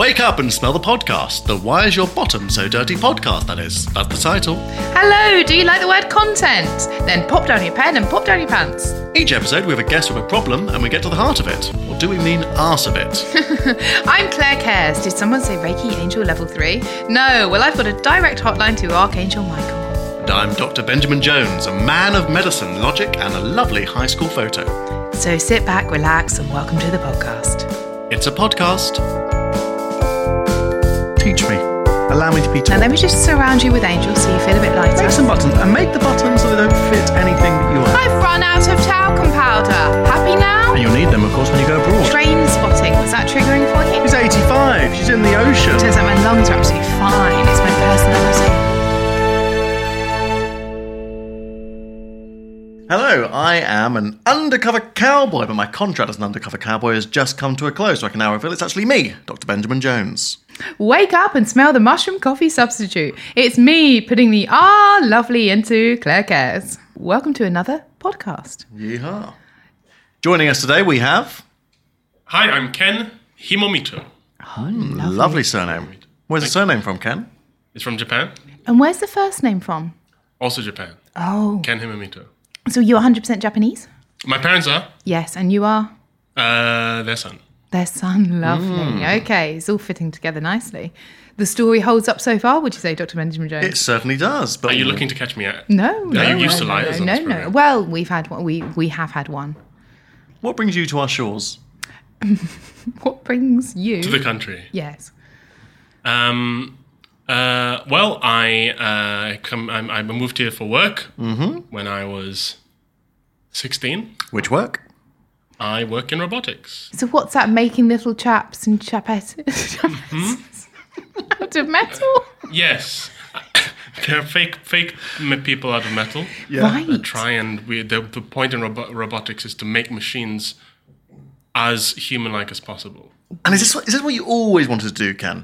Wake up and smell the podcast. The Why Is Your Bottom So Dirty podcast, that is. That's the title. Hello, do you like the word content? Then pop down your pen and pop down your pants. Each episode we have a guest with a problem and we get to the heart of it. Or do we mean arse of it? I'm Claire Cares. Did someone say Reiki Angel Level 3? No, well I've got a direct hotline to Archangel Michael. And I'm Dr. Benjamin Jones, a man of medicine, logic and a lovely high school photo. So sit back, relax and welcome to the podcast. It's a podcast. Teach me. Allow me to be taught. Now let me just surround you with angels so you feel a bit lighter. Make some buttons and make the buttons so they don't fit anything that you want. I've run out of talcum powder. Happy now? And you'll need them, of course, when you go abroad. Train spotting. Was that triggering for you? She's 85. She's in the ocean. Turns out my lungs are absolutely fine. It's my personality. Hello, I am an undercover cowboy, but my contract as an undercover cowboy has just come to a close, so I can now reveal it's actually me, Dr. Benjamin Jones. Wake up and smell the mushroom coffee substitute. It's me putting the lovely into Claire Cares. Welcome to another podcast. Yeehaw. Joining us today we have... Hi, I'm Ken Himomito. Oh, lovely surname. Where's the surname from, Ken? It's from Japan. And where's the first name from? Also Japan. Oh. Ken Himomito. So you're 100% Japanese? My parents are. Yes, and you are? Their son. Their son, lovely. Okay, it's all fitting together nicely. The story holds up so far, would you say, Dr. Benjamin Jones? It certainly does. But Are you looking to catch me out? No. you used to liars on this No. program. Well, we've had one. We have had one. What brings you to our shores? What brings you To the country. Yes. Well, I moved here for work when I was 16. Which work? I work in robotics. So what's that? Making little chaps and chapettes out of metal? Yes. They're fake people out of metal. Yeah. Right. The point in robotics is to make machines as human-like as possible. And is this what you always wanted to do, Ken?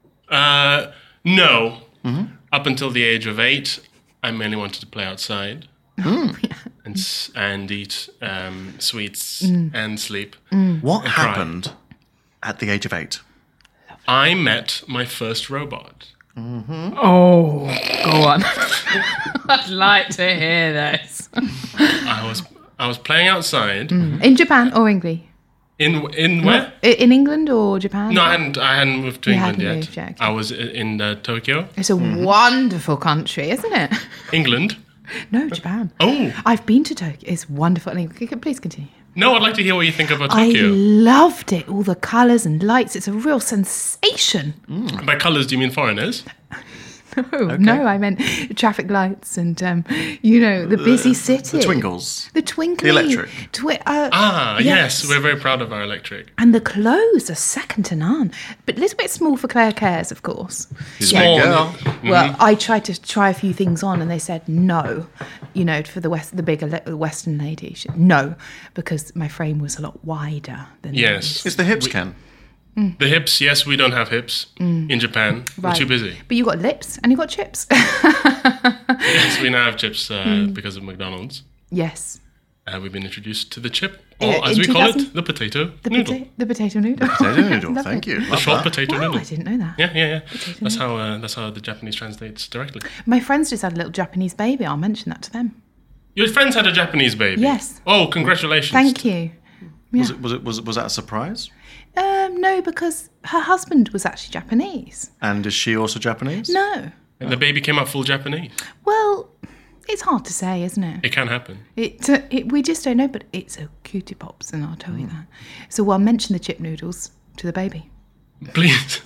No. Up until the age of 8, I mainly wanted to play outside and eat sweets and sleep. What And cry. happened at the age of 8? I met my first robot. Oh, go on. I'd like to hear this. I was playing outside In Japan or England? in where? In England or Japan? No, I hadn't moved to You England hadn't yet. moved yet, okay. I was in Tokyo, It's a wonderful country, isn't it? England. No, Japan. Oh I've been to Tokyo. It's wonderful. Please continue. no, I'd like to hear what you think about I Tokyo. loved it. All the colours and lights. It's a real sensation. By colours, do you mean foreigners? No, I meant traffic lights and, the busy city. The twinkles. The twinkling. The electric. Yes, we're very proud of our electric. And the clothes are second to none. But a little bit small for Claire Cares, of course. She's Small. a big girl. Well, I tried to try a few things on and they said no, for the bigger Western lady. No, because my frame was a lot wider than Yes. It's the hips, Ken. The hips, yes, we don't have hips in Japan. We're too busy. But you got lips and you got chips. Yes, we now have chips because of McDonald's. Yes. We've been introduced to the chip, or as in we call 2000 it, the potato The noodle. the potato noodle. Potato noodle, Lovely. thank you. The Love short that. potato Wow, noodle. I didn't know that. Yeah. That's how the Japanese translates directly. My friends just had a little Japanese baby. I'll mention that to them. Your friends had a Japanese baby. Yes. Oh, congratulations. Thank you. Was that a surprise? No, because her husband was actually Japanese. And is she also Japanese? No. And the baby came out full Japanese. Well, it's hard to say, isn't it? It can happen. We just don't know, but it's a cutie pops, and I'll tell you that. So I'll mention the chip noodles to the baby. Please.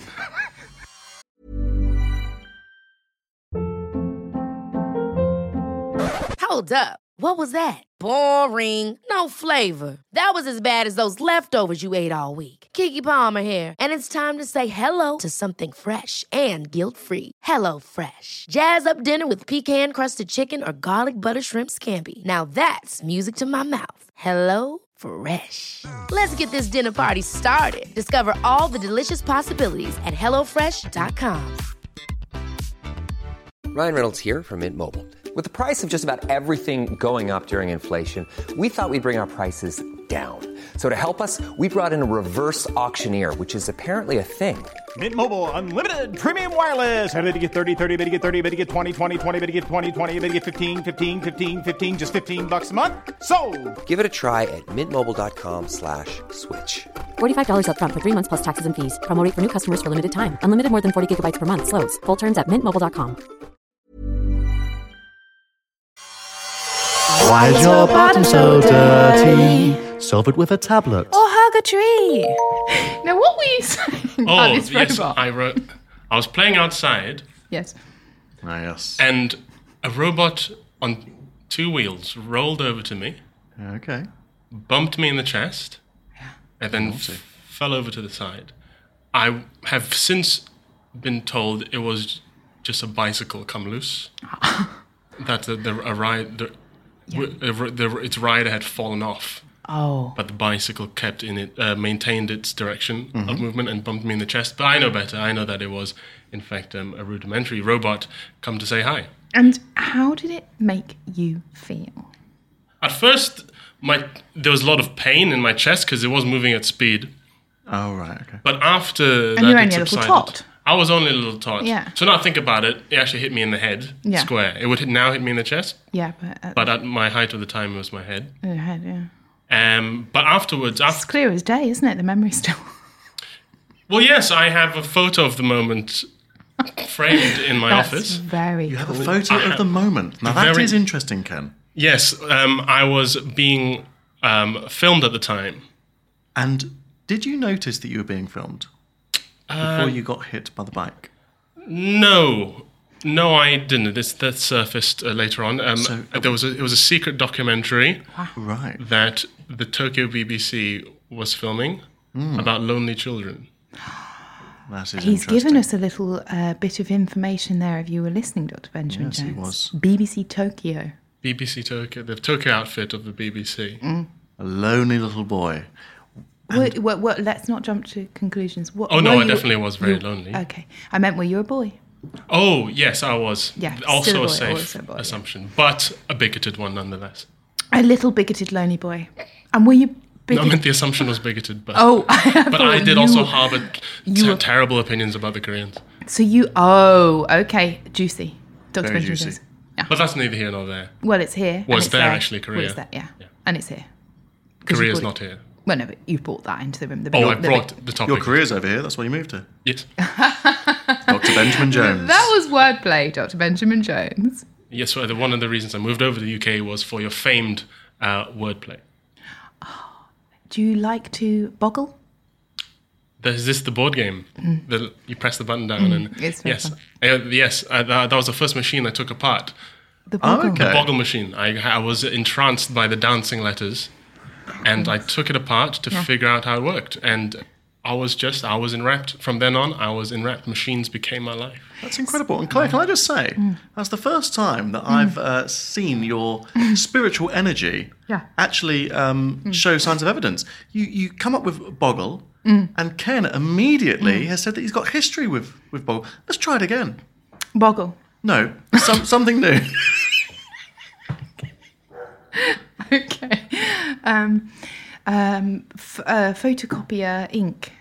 Hold up. What was that? Boring. No flavor. That was as bad as those leftovers you ate all week. Keke Palmer here, and it's time to say hello to something fresh and guilt-free. Hello Fresh. Jazz up dinner with pecan-crusted chicken or garlic butter shrimp scampi. Now that's music to my mouth. Hello Fresh. Let's get this dinner party started. Discover all the delicious possibilities at HelloFresh.com. Ryan Reynolds here from Mint Mobile. With the price of just about everything going up during inflation, we thought we'd bring our prices down. So to help us, we brought in a reverse auctioneer, which is apparently a thing. Mint Mobile Unlimited Premium Wireless. How to get 30, 30, bit to get 30, bit to get 20, 20, 20, bit to get 20, 20, bit to get 15, 15, 15, 15, just $15 a month? Sold! Give it a try at mintmobile.com/switch. $45 up front for 3 months plus taxes and fees. Promo rate for new customers for limited time. Unlimited more than 40 gigabytes per month. Slows full terms at mintmobile.com. Why is your bottom so dirty? Solve it with a tablet. Or hug a tree. Now, what were you saying about Oh, this yes, robot? I was playing outside, Yes. Ah, yes. and a robot on 2 wheels rolled over to me, Okay. bumped me in the chest, and then fell over to the side. I have since been told it was just a bicycle come loose. That its rider had fallen off, Oh. but the bicycle kept in it, maintained its direction of movement and bumped me in the chest. But I know better. I know that it was, in fact, a rudimentary robot come to say hi. And how did it make you feel? At first, there was a lot of pain in my chest because it was moving at speed. Oh, right, okay. But after that, you're it only a little subsided. tot. I was only a little tot. Yeah. So now think about it. It actually hit me in the head, Yeah. square. It would now hit me in the chest, Yeah, but at my height of the time, it was my head. yeah. But afterwards, It's clear as day, isn't it? The memory still. well, yes, I have a photo of the moment framed in my That's office. very You have a cool. photo of the moment. Now, that is Very- interesting, Ken. Yes, I was being filmed at the time. And did you notice that you were being filmed before you got hit by the bike? No, I didn't. That surfaced later on. It was a secret documentary Right. that the Tokyo BBC was filming about lonely children. That is He's interesting. given us a little bit of information there if you were listening, Dr. Benjamin Yes, he Jones. was. BBC Tokyo. BBC Tokyo, the Tokyo outfit of the BBC. A lonely little boy. What, let's not jump to conclusions. What, Oh no, were I you- definitely was very you- lonely. Okay. I meant, were you a boy? Oh yes, I was. Yeah, also still a a boy, safe also a boy, yeah. assumption, but a bigoted one nonetheless. A little bigoted, lonely boy. And were you No, I bigoted? meant the assumption was bigoted, but Oh, but I did also have. harbour you were- terrible opinions about the Koreans. So you. Oh, okay. Juicy. Dr. Very Benjamin juicy. Jones. Yeah. But that's neither here nor there. Well, it's here. and Was it's there actually, Korea? Well, it's there, yeah. Yeah. And it's here. 'Cause you Korea's brought not it- here. Well, no, but you brought that into the room. Oh, I brought the topic. Your career's over here. That's why you moved to. Yes. Dr. Benjamin Jones. That was wordplay, Dr. Benjamin Jones. Yes, well, one of the reasons I moved over to the UK was for your famed wordplay. Do you like to boggle? Is this the board game? That you press the button down and It's very yes, fun. yes. That was the first machine I took apart. The boggle. okay. The Boggle machine. I was entranced by the dancing letters, and I took it apart to figure out how it worked. And I was enwrapped. From then on, I was enwrapped. Machines became my life. That's incredible. And Claire, can I just say, that's the first time that I've seen your spiritual energy Yeah. actually show signs of evidence. You come up with Boggle, and Ken immediately has said that he's got history with Boggle. Let's try it again. Boggle. No, something new. Okay. Photocopier ink.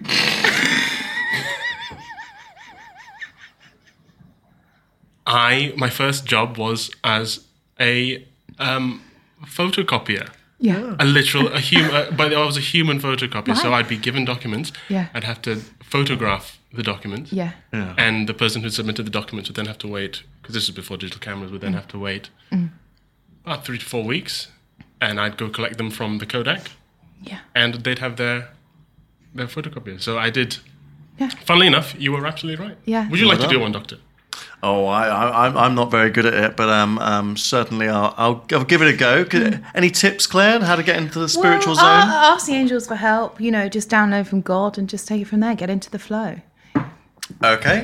My first job was as a photocopier. Yeah. But I was a human photocopier, so Right. I'd be given documents. Yeah. I'd have to photograph the documents. Yeah. And the person who submitted the documents would then have to wait, because this is before digital cameras, would then have to wait about 3 to 4 weeks, and I'd go collect them from the Kodak, Yeah. and they'd have their photocopier. So I did. Yeah. Funnily enough, you were absolutely right. Yeah. Would you like to Well do done. one, Doctor? Oh, I'm not very good at it, but certainly I'll give it a go. Any tips, Claire, on how to get into the spiritual zone? Ask the angels for help. Just download from God and just take it from there. Get into the flow. Okay.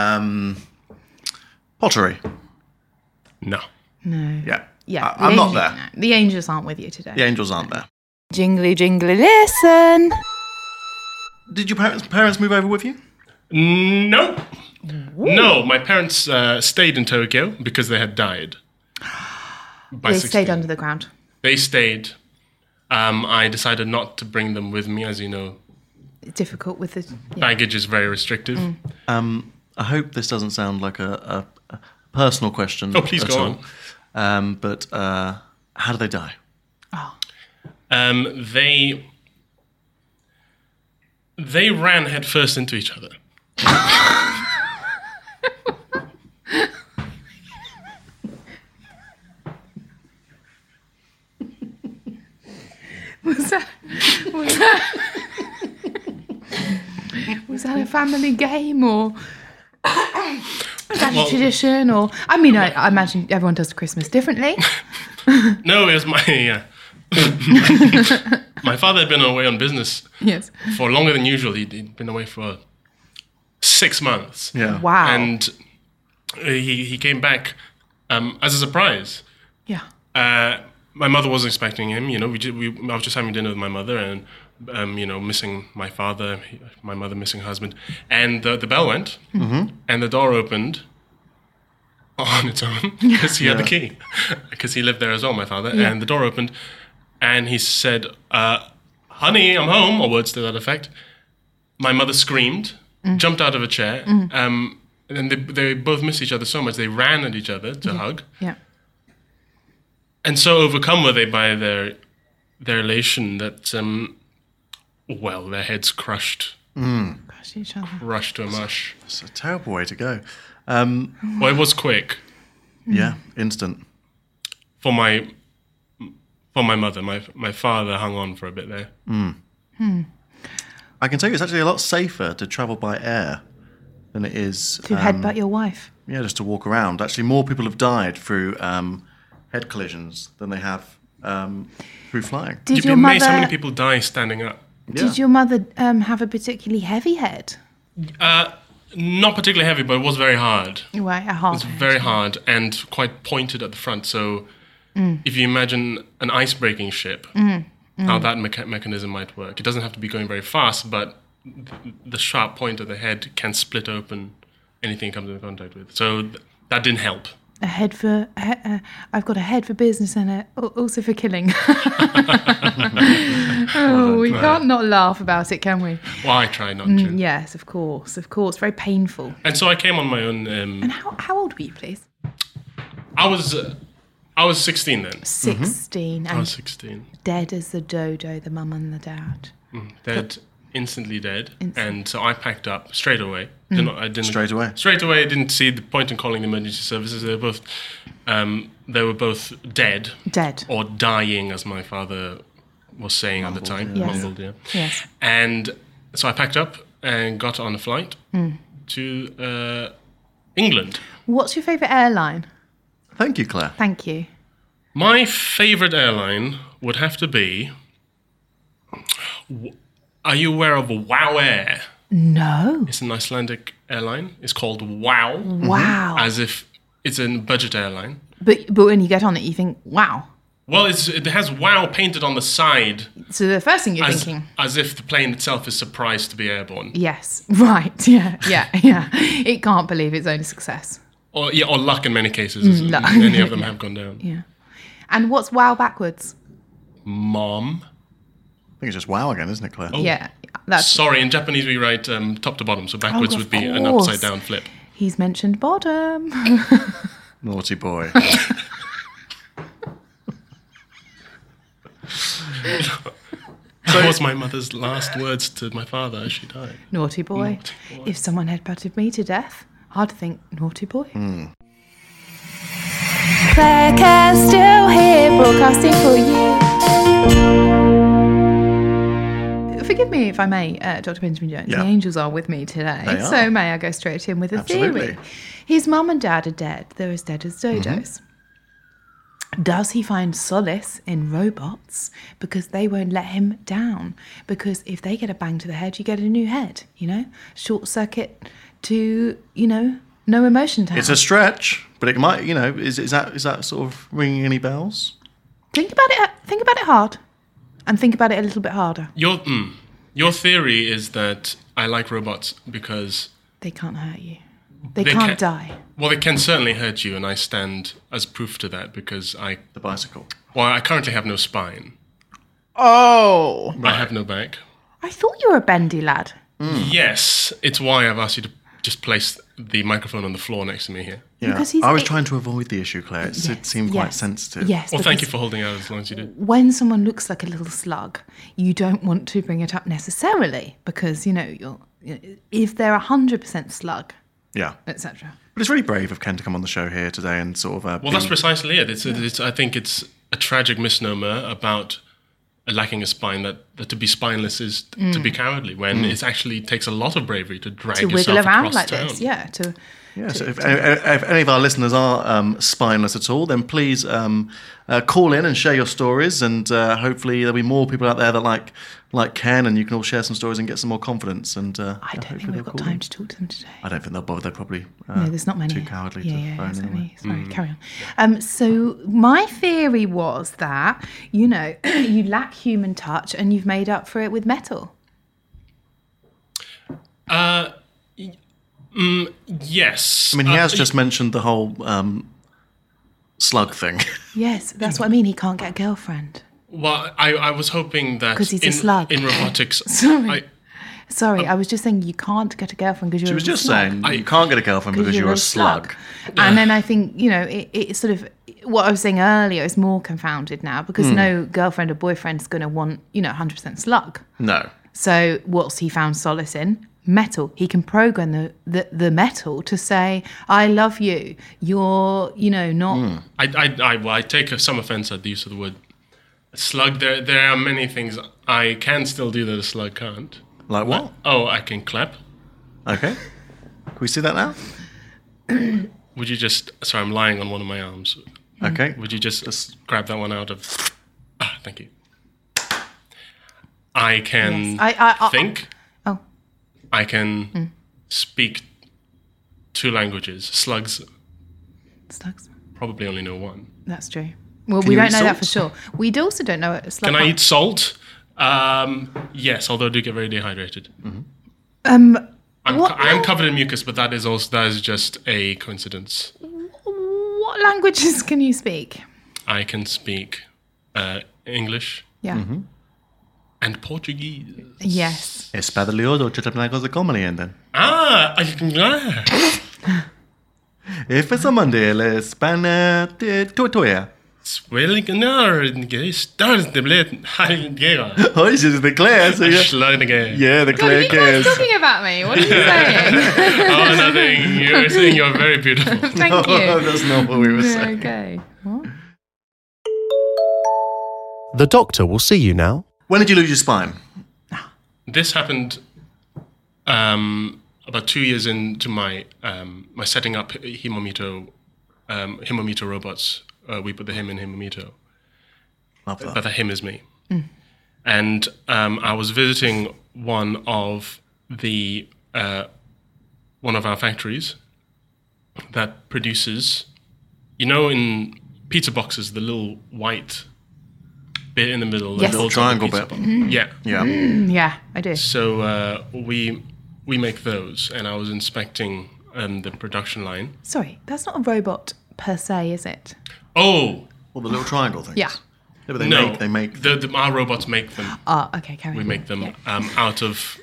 Pottery. No. No. Yeah. Yeah. I'm the not angels- there. no, The angels aren't with you today. The angels aren't there. Jingly, jingly, listen. Did your parents move over with you? No. No, my parents stayed in Tokyo because they had died. By They 16. stayed under the ground. They stayed I decided not to bring them with me, as you know. Difficult with the Baggage is very restrictive. I hope this doesn't sound like a personal question. Oh, please at go all. But how do they die? They ran headfirst into each other. Was that a family game or was that a tradition? Or I mean, I imagine everyone does Christmas differently. No, it was my my father had been away on business Yes. for longer than usual. He'd been away for 6 months. Yeah. Wow. And he came back as a surprise. Yeah. My mother wasn't expecting him. I was just having dinner with my mother and, missing my father, my mother missing her husband. And the bell went and the door opened on its own because he had the key. Because he lived there as well, my father. Yeah. And the door opened and he said, honey, I'm home, or words to that effect. My mother screamed, jumped out of a chair, and they both missed each other so much they ran at each other to hug. Yeah. And so overcome were they by their elation that, their heads crushed Each other. rushed to a mush. It's a terrible way to go. Well, it was quick Yeah, instant. for my mother. My father hung on for a bit there. I can tell you it's actually a lot safer to travel by air than it is To headbutt your wife. Yeah, just to walk around. Actually, more people have died through head collisions than they have through flying. Did You'd your be amazed how many mother? people die standing up. Did your mother have a particularly heavy head? Not particularly heavy, but it was very hard. Right, a hard. It's very hard and quite pointed at the front. So if you imagine an ice-breaking ship, how that mechanism might work. It doesn't have to be going very fast, but the sharp point of the head can split open anything it comes into contact with. So that didn't help. A head for. I've got a head for business and also for killing. We can't not laugh about it, can we? Well, I try not to. Yes, of course, of course. Very painful. And so I came on my own. And how old were you, please? I was 16 then. 16. I And was 16. dead as the dodo, the mum and the dad. Dead, instantly dead. And so I packed up straight away. I didn't Straight away? Straight away. I didn't see the point in calling the emergency services. They were both dead. Dead. Or dying, as my father was saying at the time. Yes. Mumbled, yeah. Yes. And so I packed up and got on a flight to England. What's your favourite airline? Thank you, Claire. Thank you. My favourite airline would have to be... Are you aware of WOW Air? No. It's an Icelandic airline. It's called WOW. Wow. As if it's a budget airline. But when you get on it, you think, wow. Well, it has WOW painted on the side So the first thing you're thinking, as if the plane itself is surprised to be airborne. yes, right, yeah. It can't believe its own success. Or luck in many cases. As luck. Many of them have gone down. Yeah. And what's wow backwards? Mom. I think it's just wow again, isn't it, Claire? Yeah, that's. Sorry, in Japanese we write top to bottom, so backwards of would be an course. upside down flip. He's mentioned bottom. Naughty boy. That was my mother's last words to my father as she died. Naughty boy. If someone had butted me to death, I'd think naughty boy. Claire Kerr still here, broadcasting for you. Forgive me if I may, Dr. Benjamin Jones. Yeah. The angels are with me today, They are. so may I go straight in with a Absolutely. theory? His mum and dad are dead. They're as dead as dodos. Does he find solace in robots because they won't let him down? Because if they get a bang to the head, you get a new head, Short circuit to, no emotion to have. It's a stretch, but it might, is that sort of ringing any bells? Think about it hard. And think about it a little bit harder. Your theory is that I like robots because... They can't hurt you. They They can't can- die. Well, they can certainly hurt you, and I stand as proof to that because The bicycle. I currently have no spine. Oh. I have no bag. I thought you were a bendy lad. Yes, it's why I've asked you to just place the microphone on the floor next to me here. Yeah. Because he's- I was trying to avoid the issue, Claire. It seemed quite Yes. sensitive. Yes. Well, thank you because for holding out as long as you did. when someone looks like a little slug, you don't want to bring it up necessarily because, if they're 100% slug, Yeah. etc. But it's really brave of Ken to come on the show here today and sort of... Well, that's precisely it. I think it's a tragic misnomer about lacking a spine that to be spineless is to be cowardly, when it actually takes a lot lot to drag To yourself wiggle around across like town. this, yeah. Yeah, so if any of our listeners are spineless at all, then please call in and share your stories, and hopefully there'll be more people out there that like Ken, and you can all share some stories and get some more confidence. And I don't think we've got time to talk to them today. I don't think they'll bother. They're probably No, there's not many. too cowardly to phone exactly. anyway. Sorry, carry on. So my theory was that, you lack human touch and you've made up for it with metal. Yes. I mean, he has just mentioned the whole slug thing. Yes, that's what I mean. He can't get a girlfriend. Well, I was hoping that 'Cause he's a slug. in robotics. Sorry. Sorry, I was just saying you can't get a girlfriend because you're She was a just slug. saying you can't get a girlfriend because you're a slug. And then I think, it's sort of what I was saying earlier is more confounded now because no girlfriend or boyfriend's going to want, 100% slug. No. So what's he found solace in? Metal. He can program the metal to say, I love you. You're, not... I take some offense at the use of the word slug. There are many things I can still do that a slug can't. Like what? Oh, I can clap. Okay. Can we see that now? Would you just... Sorry, I'm lying on one of my arms. Okay. Would you just grab that one out of... thank you. I can Yes. think. Oh. I can speak 2 languages. Slugs Slugs. probably only know 1. That's true. Well, Can we you don't eat know that for salt? sure. We also don't know what a slug Can I can't- eat salt? Yes, although I do get very dehydrated. What- I am covered in mucus, but that is just a coincidence. What languages can you speak? I can speak English Yeah. and Portuguese. Yes. Espadrillo de Chatapanacos de Comanienden. If it's a Monday, let's span Toya. Oh, this is the Claire. So yeah, the Claire Are you guys cares. talking about me? What are you saying? Oh, nothing. You're saying you're very beautiful. Thank Oh, you. that's not what we were saying. Okay. What? The doctor will see you now. When did you lose your spine? This happened about 2 years into my setting up Himomito robots. We put the him in Himomito, Love that. but the him is me. And I was visiting one of our factories that produces, in pizza boxes, the little white bit in the middle, Yes. that holds Triangle the pizza bit. box. Yeah. Yeah. Yeah, I do. So we make those, and I was inspecting the production line. Sorry, that's not a robot per se, is it? Oh Well, the little triangle things. Yeah. Yeah, but no, they make. our robots make them. Oh, okay, carry on. We make them Yeah. out of.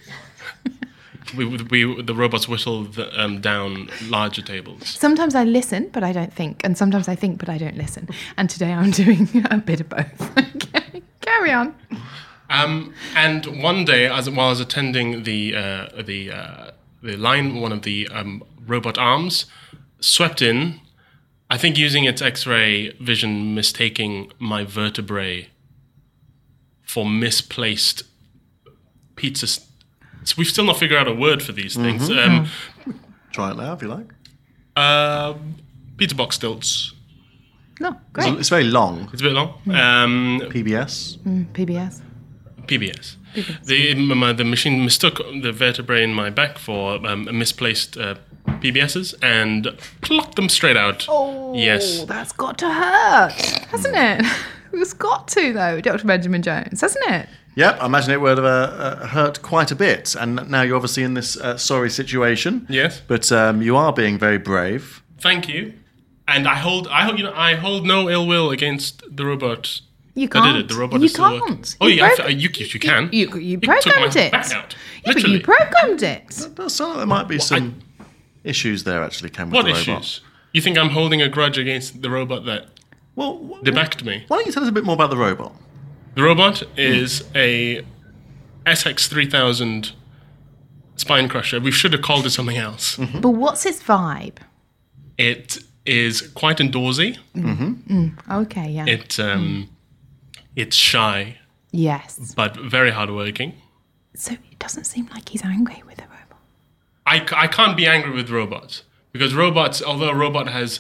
The robots whittle down larger tables. Sometimes I listen, but I don't think. And sometimes I think, but I don't listen. And today I'm doing a bit of both. Okay, carry on. And one day, while I was attending the line, one of the robot arms swept in. I think using its X-ray vision, mistaking my vertebrae for misplaced pizza. So we've still not figured out a word for these things. Try it now if you like. Pizza box stilts. No, great. It's very long. It's a bit long. PBS. PBS. PBS. The machine mistook the vertebrae in my back for misplaced PBSs and plucked them straight out. Oh, Yes. that's got to hurt, hasn't it? It's got to, though, Dr. Benjamin Jones, hasn't it? Yep, I imagine it would have hurt quite a bit. And now you're obviously in this sorry situation. Yes. But you are being very brave. Thank you. And I hold no ill will against the robot You can't. I did it. The robot you is still can't. working. Oh, you can. You It took programmed my it. back out. Yeah, but Literally. you programmed it. It does sound like there might be some issues there, actually, Ken, with What the robot. issues? You think I'm holding a grudge against the robot that Well, debacked me? why don't you tell us a bit more about the robot? The robot is a SX3000 spine crusher. We should have called it something else. But what's its vibe? It is quite indoorsy. Okay, yeah. It's shy, Yes. but very hardworking. So it doesn't seem like he's angry with the robot. I can't be angry with robots because robots, although a robot has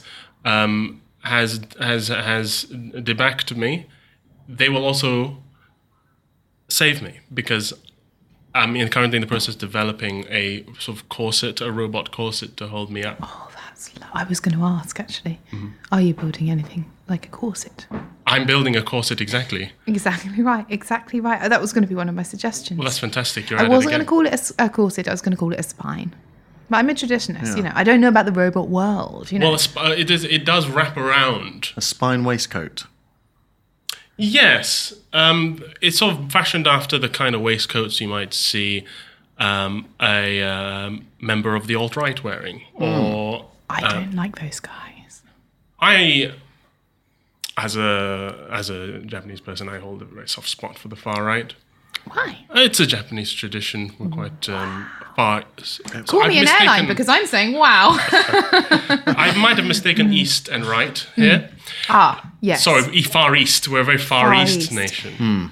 debacked me, they will also save me because I'm currently in the process of developing a sort of corset, a robot corset to hold me up. Oh, that's I was going to ask, actually. Are you building anything like a corset? I'm building a corset exactly. Exactly right. Exactly right. Oh, that was going to be one of my suggestions. Well, that's fantastic. You're I at it wasn't again. going to call it a corset. I was going to call it a spine. But I'm a traditionalist, you know. I don't know about the robot world, you know. Well, it does wrap around. A spine waistcoat. Yes, it's sort of fashioned after the kind of waistcoats you might see a member of the alt-right wearing. Or I don't like those guys. as a Japanese person, I hold a very soft spot for the far right. Why? It's a Japanese tradition. We're quite far. Call me an airline because I'm saying wow. I might have mistaken east and right here. Yes. Sorry, Far East. We're a very Far East nation.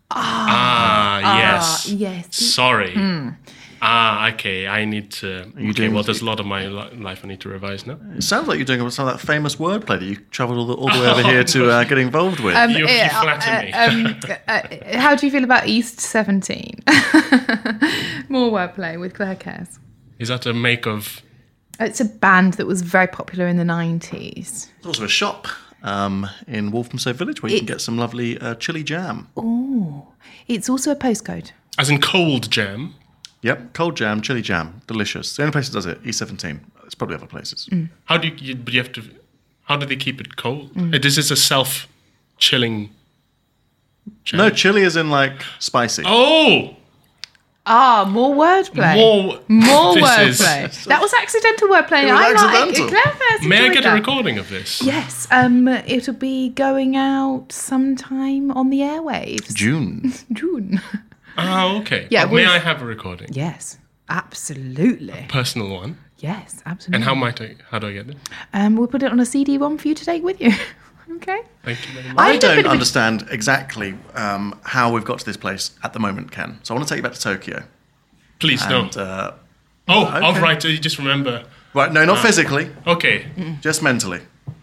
Yes. Yes. Sorry. Okay. I need to. Well, there's a lot of my life I need to revise now. It sounds like you're doing some of that famous wordplay that you travelled all the way over here to get involved with. You flatter me. How do you feel about East 17? More wordplay with Claire Cares. Is that a make of? It's a band that was very popular in the 90s. There's also a shop in Walthamstow Village where you can get some lovely chili jam. Oh, it's also a postcode. As in cold jam. Yep, cold jam, chili jam, delicious. The only place that does it, E17. There's probably other places. How do you? But you have to. How do they keep it cold? This is a self-chilling jam. No, chili is in like spicy. Oh. More wordplay. More wordplay. That was accidental wordplay. It was accidental. Claire Cares May I enjoyed get that. a recording of this? Yes, it'll be going out sometime on the airwaves. June. June. Oh, okay. Yeah, May I have a recording? Yes, absolutely. Personal one. Yes, absolutely. And how do I get it? We'll put it on a CD-ROM for you to take with you. Okay. Thank you very much. I I've done a bit don't of a- understand exactly how we've got to this place at the moment, Ken. So I want to take you back to Tokyo. Please And, don't. Oh, right. You just remember. Right, no, not physically, Okay. just mentally.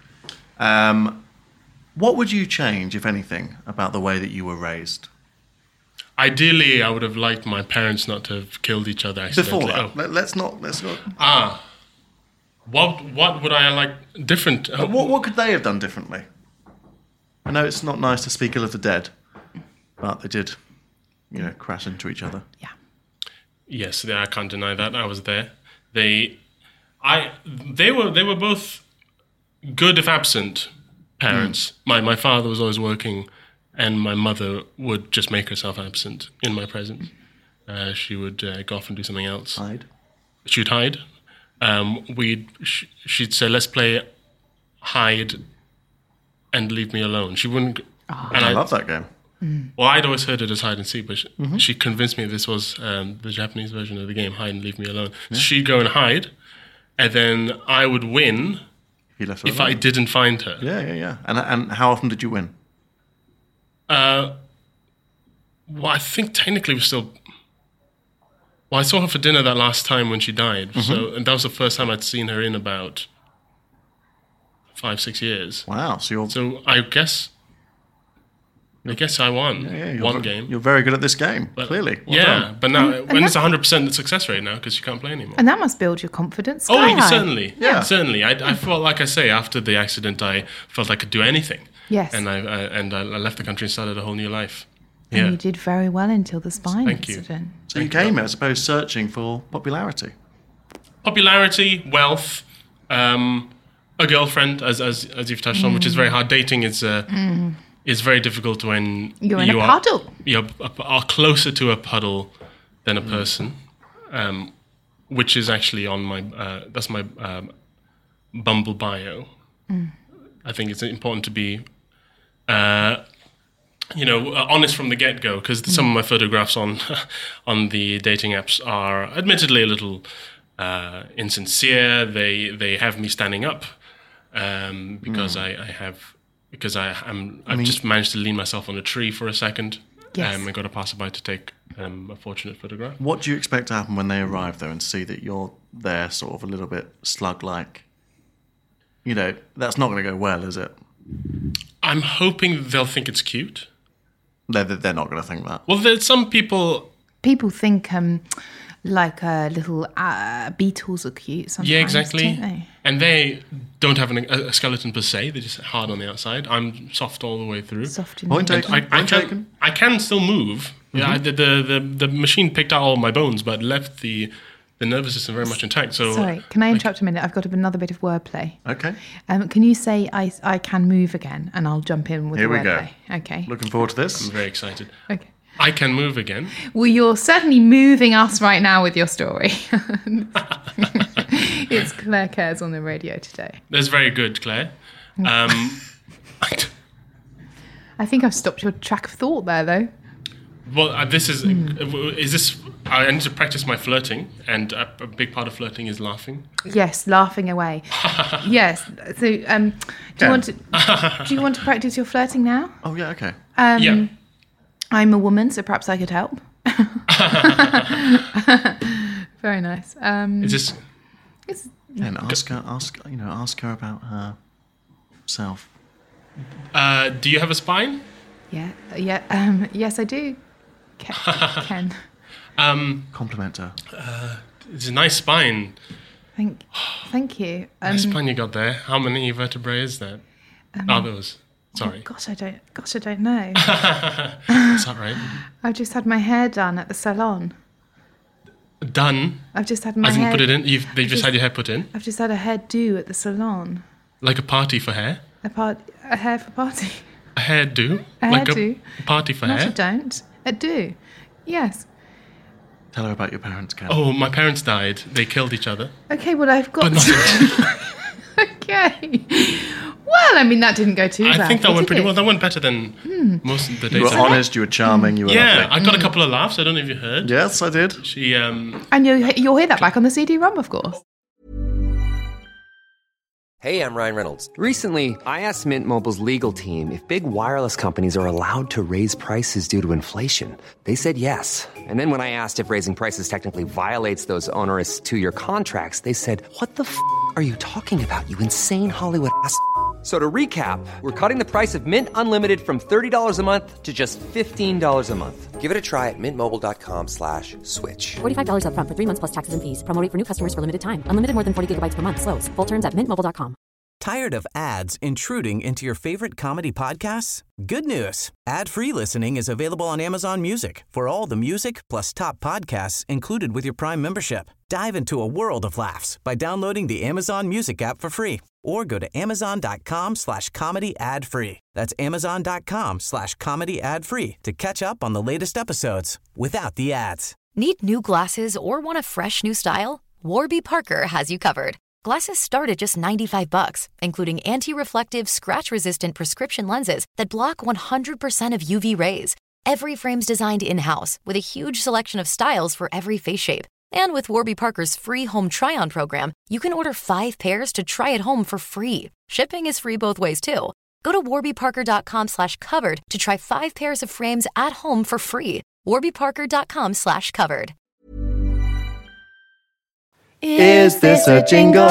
What would you change, if anything, about the way that you were raised? Ideally, I would have liked my parents not to have killed each other accidentally. Before that, Oh. let's not. What would I like different? What could they have done differently? I know it's not nice to speak ill of the dead, but they did, crash into each other. Yeah. Yes, I can't deny that. I was there. They were both good if absent parents. My father was always working, and my mother would just make herself absent in my presence. She would go off and do something else. Hide. She'd hide. She'd say, "Let's play hide and leave me alone." She wouldn't. And I love that game. Well, I'd always heard it as hide and seek, but she convinced me this was the Japanese version of the game, hide and leave me alone. So she'd go and hide, and then I would win He left her if I alone. didn't find her. Yeah. And how often did you win? Well, I think technically we're still. Well, I saw her for dinner that last time when she died, and that was the first time I'd seen her in about 5-6 years. Wow. So I guess I won one game. You're very good at this game. Clearly. Well done. But now when it's 100% success rate now because you can't play anymore. And that must build your confidence. Oh, sky high. certainly. Yeah. Certainly. I felt, like I say, after the accident, I felt I could do anything. Yes. And I left the country and started a whole new life. And you did very well until the spine Thank you. incident. So you came here, I suppose, searching for popularity. Popularity, wealth, a girlfriend, as you've touched on, which is very hard. Dating is is very difficult when You're in you a puddle. are closer to a puddle than a person, which is actually on my that's my Bumble bio. I think it's important to be, honest from the get-go, because some of my photographs on the dating apps are admittedly a little insincere. They have me standing up because I've just managed to lean myself on a tree for a second. Yes. I got a passerby to take a fortunate photograph. What do you expect to happen when they arrive, though, and see that you're there sort of a little bit slug-like? That's not going to go well, is it? I'm hoping they'll think it's cute. They're not going to think that. Well, there's some people... People think little beetles are cute sometimes. Yeah, exactly. Don't they? And they don't have a skeleton per se. They're just hard on the outside. I'm soft all the way through. Soft in Point the taken. I can still move. Yeah, the machine picked out all my bones, but left the nervous system very much intact. So Sorry, can I interrupt a minute? I've got another bit of wordplay. Okay. Can you say I can move again, and I'll jump in with Here the we go. wordplay. Okay. Looking forward to this. I'm very excited. Okay. I can move again. Well, you're certainly moving us right now with your story. It's Claire Cares on the radio today. That's very good, Claire. I think I've stopped your track of thought there, though. Well, this is this? I need to practice my flirting, and a big part of flirting is laughing. Yes, laughing away. Yes. So, do you want to practice your flirting now? Oh, yeah, okay. Yeah. I'm a woman, so perhaps I could help. Very nice. Is this? And ask her about herself. Do you have a spine? Yeah. Yes, I do. Ken. Compliment her. It's a nice spine. Thank you. Nice spine you got there. How many vertebrae is that? Those. Sorry. Gosh, I don't know. Is that right? I've just had my hair done at the salon. Done? I've just had my As in hair... put it in? They've just had your hair put in? I've just had a hairdo at the salon. Like a party for hair? A hair for party. A hairdo? A Like hairdo. a party for Not hair? a don't. A do. Yes. Tell her about your parents, Ken. Oh, my parents died. They killed each other. Okay, well, I've got... But not Okay. Well, I mean, that didn't go too bad. I think that went did pretty it? well. That went better than most of the days. You were I've had. honest, you were charming, you were Yeah, lovely. I got a couple of laughs. I don't know if you heard. Yes, I did. She, And you'll hear that back on the CD-ROM, of course. Hey, I'm Ryan Reynolds. Recently, I asked Mint Mobile's legal team if big wireless companies are allowed to raise prices due to inflation. They said yes. And then when I asked if raising prices technically violates those onerous two-year contracts, they said, "What the f*** are you talking about, you insane Hollywood ass?" So to recap, we're cutting the price of Mint Unlimited from $30 a month to just $15 a month. Give it a try at mintmobile.com/switch. $45 up front for 3 months plus taxes and fees. Promo rate for new customers for limited time. Unlimited more than 40 gigabytes per month. Slows full terms at mintmobile.com. Tired of ads intruding into your favorite comedy podcasts? Good news. Ad-free listening is available on Amazon Music for all the music plus top podcasts included with your Prime membership. Dive into a world of laughs by downloading the Amazon Music app for free or go to amazon.com/comedy ad-free. That's amazon.com/comedy ad-free to catch up on the latest episodes without the ads. Need new glasses or want a fresh new style? Warby Parker has you covered. Glasses start at just $95, including anti-reflective, scratch-resistant prescription lenses that block 100% of UV rays. Every frame's designed in-house with a huge selection of styles for every face shape. And with Warby Parker's free home try-on program, you can order 5 pairs to try at home for free. Shipping is free both ways, too. Go to warbyparker.com/covered to try 5 pairs of frames at home for free. warbyparker.com/covered. Is this a jingle?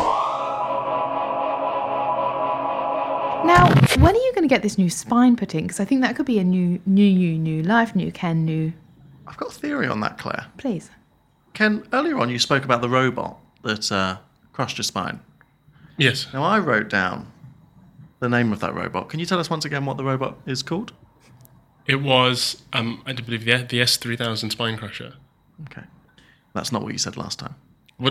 Now, when are you going to get this new spine put in? Because I think that could be a new life, new Ken, new... I've got a theory on that, Claire. Please. Ken, earlier on you spoke about the robot that crushed your spine. yes. Now, I wrote down the name of that robot. Can you tell us once again what the robot is called? It was, I do believe, the S3000 Spine Crusher. Okay. That's not what you said last time. What?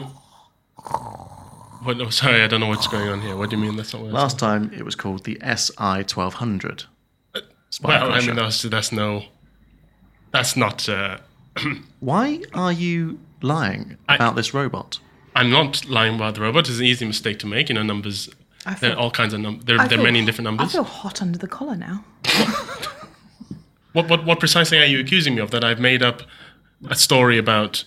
Oh, sorry, I don't know what's going on here. What do you mean that's not what I Last time it was called the SI-1200. said? spine Well, I crusher. mean, that's not. Why are you lying about this robot? I'm not lying about the robot. It's an easy mistake to make. Numbers. There are all kinds of numbers. There are many different I numbers. feel hot under the collar now. What precisely are you accusing me of? That I've made up a story about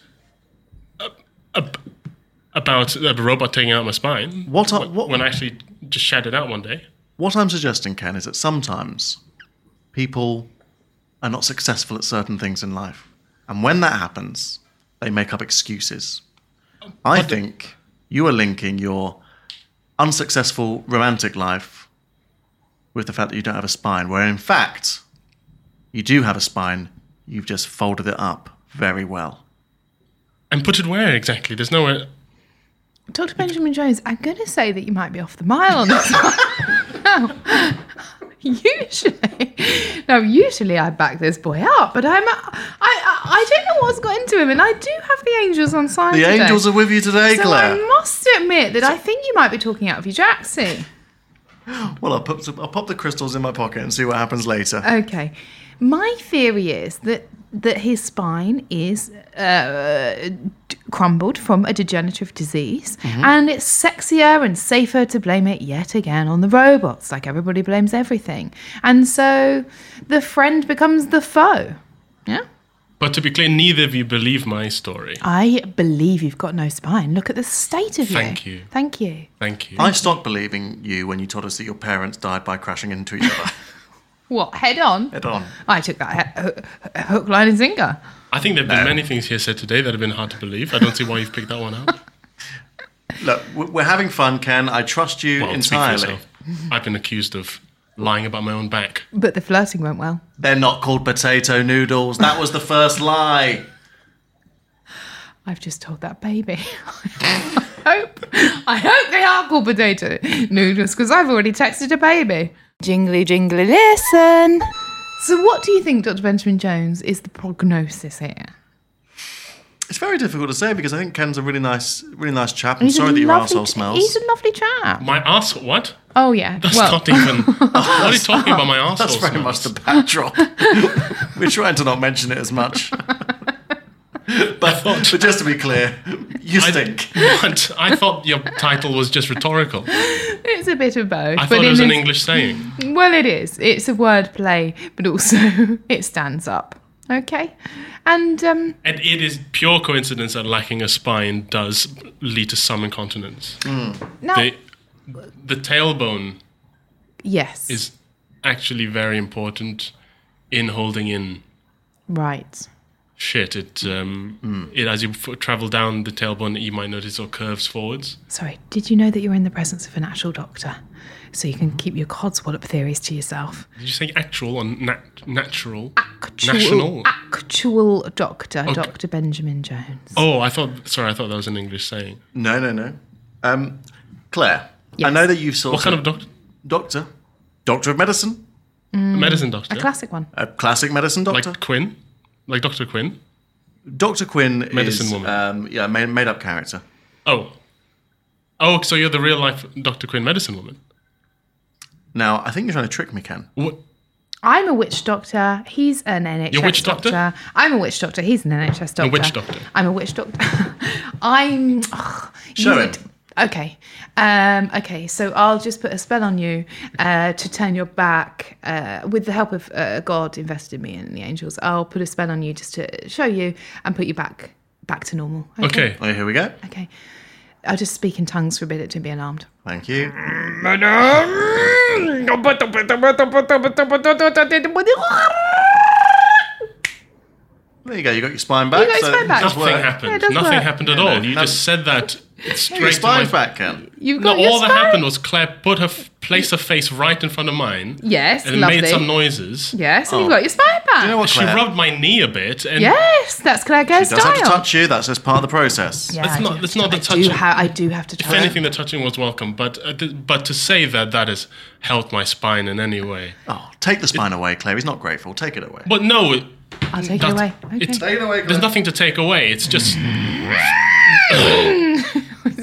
a robot taking out my spine? When I actually just shat it out one day? What I'm suggesting, Ken, is that sometimes people are not successful at certain things in life. And when that happens, they make up excuses. I think you are linking your unsuccessful romantic life with the fact that you don't have a spine, where in fact, you do have a spine, you've just folded it up very well. And put it where exactly? There's nowhere... Dr. Benjamin Jones, I'm going to say that you might be off the mile on this one. Usually I back this boy up, but I don't know what's got into him, and I do have the angels on side The today. angels are with you today, So Claire. I must admit that I think you might be talking out of your jacksie. Well, I'll pop the crystals in my pocket and see what happens later. Okay. My theory is that his spine is crumbled from a degenerative disease, and it's sexier and safer to blame it yet again on the robots, like everybody blames everything. And so the friend becomes the foe. Yeah? But to be clear, neither of you believe my story. I believe you've got no spine. Look at the state of you. Thank you. Thank you. Thank you. I stopped believing you when you told us that your parents died by crashing into each other. What, head on? Head on. I took that hook, line and sinker. I think there have been many things here said today that have been hard to believe. I don't see why you've picked that one out. Look, we're having fun, Ken. I trust you Well, speak for entirely. yourself. I've been accused of lying about my own back. But the flirting went well. They're not called potato noodles. That was the first lie. I've just told that baby. I hope they are called potato noodles, because I've already texted a baby. Jingly, jingly, listen. So what do you think, Dr. Benjamin Jones, is the prognosis here? It's very difficult to say because I think Ken's a really nice chap. I'm sorry that your arsehole smells. He's a lovely chap. My ass... What? Oh, yeah. That's not even... what are you talking about, my arsehole That's very smells? much the backdrop. We're trying to not mention it as much. But just to be clear, you stink. What? I thought your title was just rhetorical. It's a bit of both. I thought it was an English saying. Well, it is. It's a word play, but also it stands up. Okay? And And it is pure coincidence that lacking a spine does lead to some incontinence. now, The tailbone yes. is actually very important in holding in Right. shit. It as you travel down the tailbone, you might notice it curves forwards. Sorry, did you know that you're in the presence of an actual doctor? So you can keep your codswallop theories to yourself. Did you say actual or natural? Actual doctor, Okay. Dr. Benjamin Jones. Oh, I thought that was an English saying. No. Claire, Yes. I know that you've sort What kind of doctor? Doctor of medicine? A medicine doctor? A classic one. A classic medicine doctor? Like Quinn? Like Dr. Quinn? Dr. Quinn Medicine is woman. made up character. Oh, so you're the real life Dr. Quinn medicine woman? Now, I think you're trying to trick me, Ken. What? I'm a witch doctor. He's an NHS You're a witch doctor? I'm a witch doctor. He's an NHS doctor. A witch doctor? I'm a witch doctor. I'm... Show him. Okay. Okay, so I'll just put a spell on you to turn your back. With the help of God invested in me and the angels, I'll put a spell on you just to show you and put you back to normal. Okay. Oh, here we go. Okay. I'll just speak in tongues for a bit to be alarmed. Thank you. There you go. You got your spine back. You got your spine back. Does Nothing work. happened. Yeah, it does Nothing work. happened at all. You just said that Your straight to my... spine's back, Ken. You've No, got your all that spine. happened was Claire placed her face right in front of mine. Yes, and lovely. made some noises. Yes, and you've got your spine back. You know what, She Claire? rubbed my knee a bit, and Yes, that's Claire Gare's She does have to style. touch you. That's just part of the process. Yeah, It's I not- do it's have not to- the touching. I do have to if try. anything, the touching was welcome. But to say that has helped my spine in any way. Oh, take the spine away, Claire. He's not grateful. Take it away. But no, I'll take it away. Okay. Take it away, Claire. there's nothing to take away. It's just Is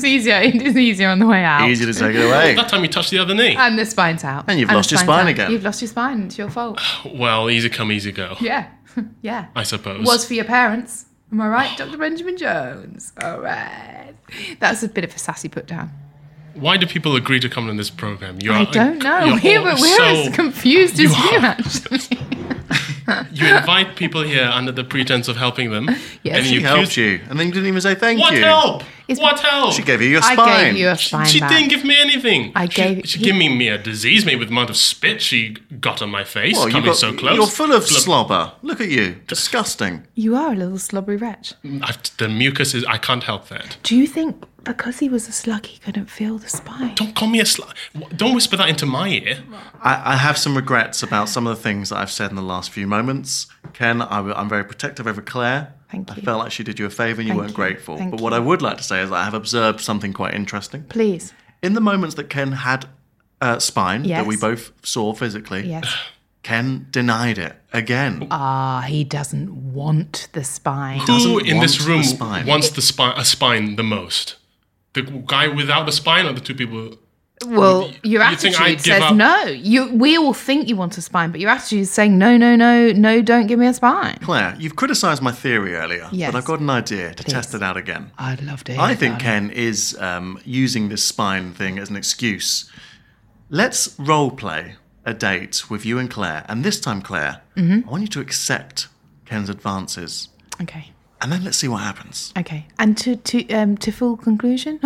easier. It is easier on the way out. Easy to take it away. That time you touched the other knee. And the spine's out. And you've the lost your spine's spine out. again. You've lost your spine. It's your fault. Well, easy come, easy go. Yeah. Yeah. I suppose. Was for your parents. Am I right, Dr. Benjamin Jones? All right. That's a bit of a sassy put down. Why do people agree to come on this program? I don't know. We're as confused as you, actually. You invite people here under the pretense of helping them. Yes. And She you helped you, and then you didn't even say thank What you. help? What help? She gave you your spine. I gave you a spine She back. didn't give me anything. She gave me a disease, maybe with the amount of spit she got on my face, Well, coming so close. You're full of slobber. Look at you. Disgusting. You are a little slobbery wretch. The mucus is. I can't help that. Do you think because he was a slug, he couldn't feel the spine? Don't call me a slug. Don't whisper that into my ear. I have some regrets about some of the things that I've said in the last few moments. Ken, I'm very protective over Claire. Thank you. I felt like she did you a favour and you Thank weren't you. grateful. Thank But what I would like to say is that I have observed something quite interesting. Please. In the moments that Ken had spine, Yes. that we both saw physically, Yes. Ken denied it again. He doesn't want the spine. Who in this want room the spine. wants a spine the most? The guy without a spine, or the two people? Well, your you think I'd attitude give says up? no. We all think you want a spine, but your attitude is saying no, don't give me a spine. Claire, you've criticised my theory earlier, Yes. but I've got an idea to Please. test it out again. I'd love to hear I think darling. Ken is using this spine thing as an excuse. Let's role play a date with you and Claire, and this time, Claire, I want you to accept Ken's advances, Okay. and then let's see what happens. Okay. And to full conclusion?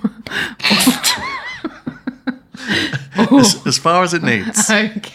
As far as it needs. Okay.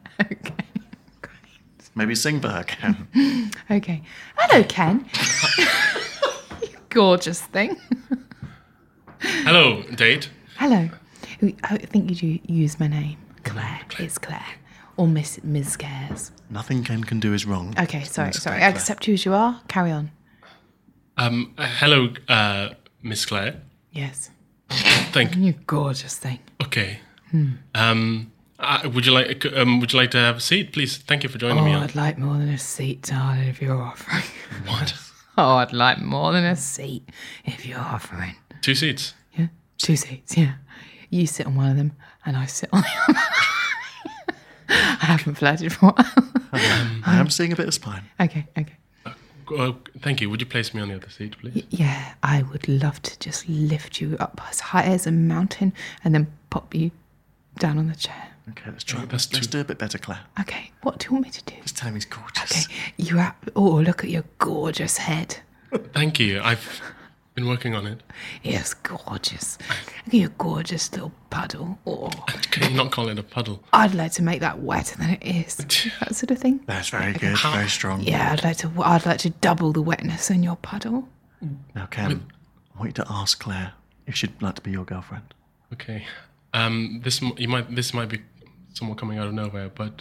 Maybe sing for her, Ken. Okay. Hello, Ken. You gorgeous thing. Hello, date. Hello. I think you use my name. Claire. It's Claire. Or Ms. Cares. Nothing Ken can do is wrong. Okay, sorry. Miss I Claire. accept you as you are. Carry on. Hello, Miss Claire. Yes. Thank. You gorgeous thing. Okay. Would you like to have a seat, please? Thank you for joining me. I'd like more than a seat, darling, if you're offering. What? Oh, I'd like more than a seat if you're offering. 2 seats. Yeah, 2 seats, yeah. You sit on one of them and I sit on the other. I haven't flirted for a while. I am seeing a bit of spine. Okay. Thank you. Would you place me on the other seat, please? Yeah, I would love to just lift you up as high as a mountain and then pop you down on the chair. Okay, let's try. That's Let's too- do a bit better, Claire. Okay, what do you want me to do? Just tell him he's gorgeous. Okay, look at your gorgeous head. Thank you. I've been working on it. Yes, gorgeous. Look at your gorgeous little puddle. Oh, Can you not call it a puddle? I'd like to make that wetter than it is. That sort of thing. That's very good. Very strong. Yeah, I'd like to double the wetness in your puddle. Now, Ken, I want you to ask Claire if she'd like to be your girlfriend. Okay. This might be somewhat coming out of nowhere, but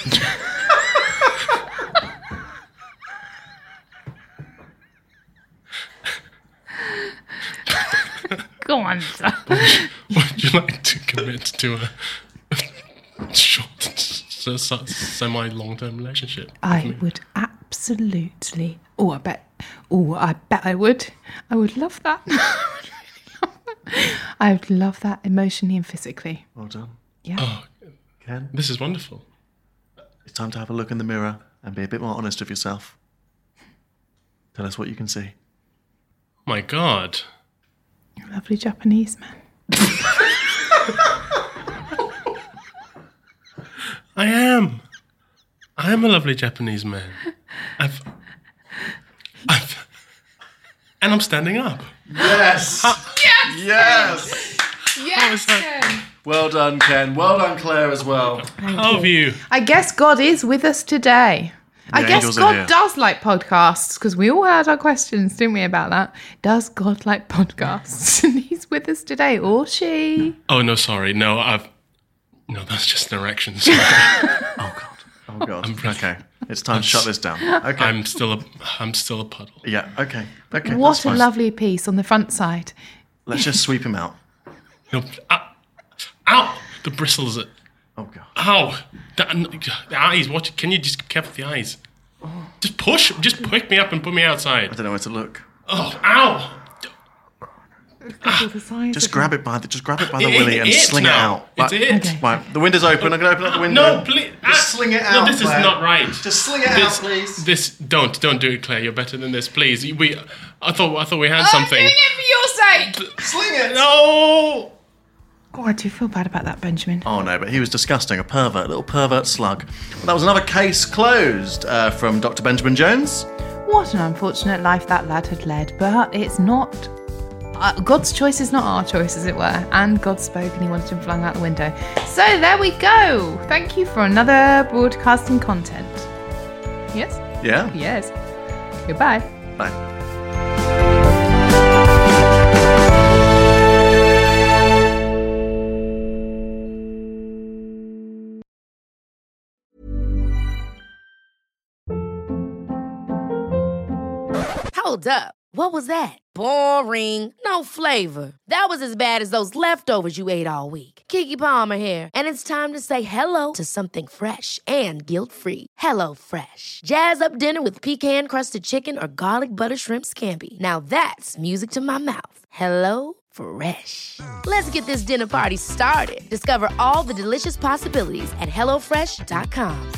Go on, sir. would you like to commit to a short, semi-long-term relationship? I would absolutely. I bet I would. I would love that. I would love that emotionally and physically. Well done. Yeah. Oh, Ken, this is wonderful. it's time to have a look in the mirror and be a bit more honest with yourself. Tell us what you can see. My God. You're a lovely Japanese man. I am a lovely Japanese man. And I'm standing up. Yes! Yes! Yes, that? Well done, Ken. Well done, Claire, as well. How have you? I guess God is with us today. I The guess angels are here. God does like podcasts because we all had our questions, didn't we, about that? Does God like podcasts? And he's with us today, or she. Oh no, sorry. No, that's just an erection. Oh, God. Okay. It's time to shut this down. Okay. I'm still a puddle. Yeah, okay. Okay. What that's a fine. lovely piece on the front side. Let's just sweep him out. No, ow! The bristles. Oh, God. Ow! The eyes. What? Can you just be careful with the eyes? Just push. Just pick me up and put me I outside. don't know where to look. Oh! Ow! double the size. Just of grab him. it by the willy and sling it out. It's Right. it. Okay. Right, the window's open. I'm going to open up the window. No, please. Just sling it out. No, this is Claire. not right. Just sling it out, please. Don't do it, Claire. You're better than this, please. I thought we had I'm something. doing it for your sake. Sling it. No. Oh, I do feel bad about that, Benjamin. Oh no, but he was disgusting. A pervert, little pervert slug. Well, that was another case closed from Dr. Benjamin Jones. What an unfortunate life that lad had led, but it's not. God's choice is not our choice, as it were. And God spoke and he wanted him flung out the window. So there we go. Thank you for another broadcasting content. Yes? Yeah. Yes. Goodbye. Bye. Hold up. What was that? Boring. No flavor. That was as bad as those leftovers you ate all week. Keke Palmer here, and it's time to say hello to something fresh and guilt-free. Hello Fresh. Jazz up dinner with pecan-crusted chicken or garlic butter shrimp scampi. Now that's music to my mouth. Hello Fresh. Let's get this dinner party started. Discover all the delicious possibilities at hellofresh.com.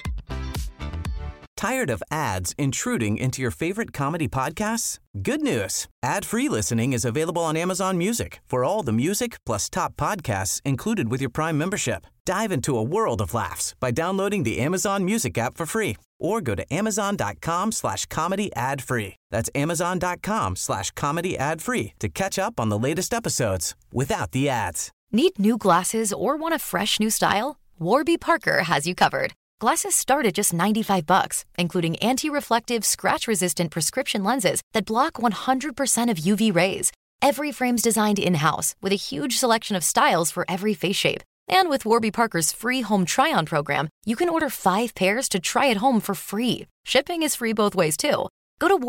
Tired of ads intruding into your favorite comedy podcasts? Good news. Ad-free listening is available on Amazon Music for all the music plus top podcasts included with your Prime membership. Dive into a world of laughs by downloading the Amazon Music app for free or go to amazon.com/comedy ad-free. That's amazon.com/comedy ad-free to catch up on the latest episodes without the ads. Need new glasses or want a fresh new style? Warby Parker has you covered. Glasses start at just $95, including anti-reflective, scratch-resistant prescription lenses that block 100% of UV rays. Every frame's designed in-house with a huge selection of styles for every face shape. And with Warby Parker's free home try-on program, you can order 5 pairs to try at home for free. Shipping is free both ways, too. Go to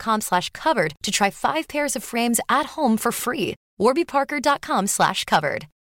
warbyparker.com/covered to try 5 pairs of frames at home for free. warbyparker.com/covered.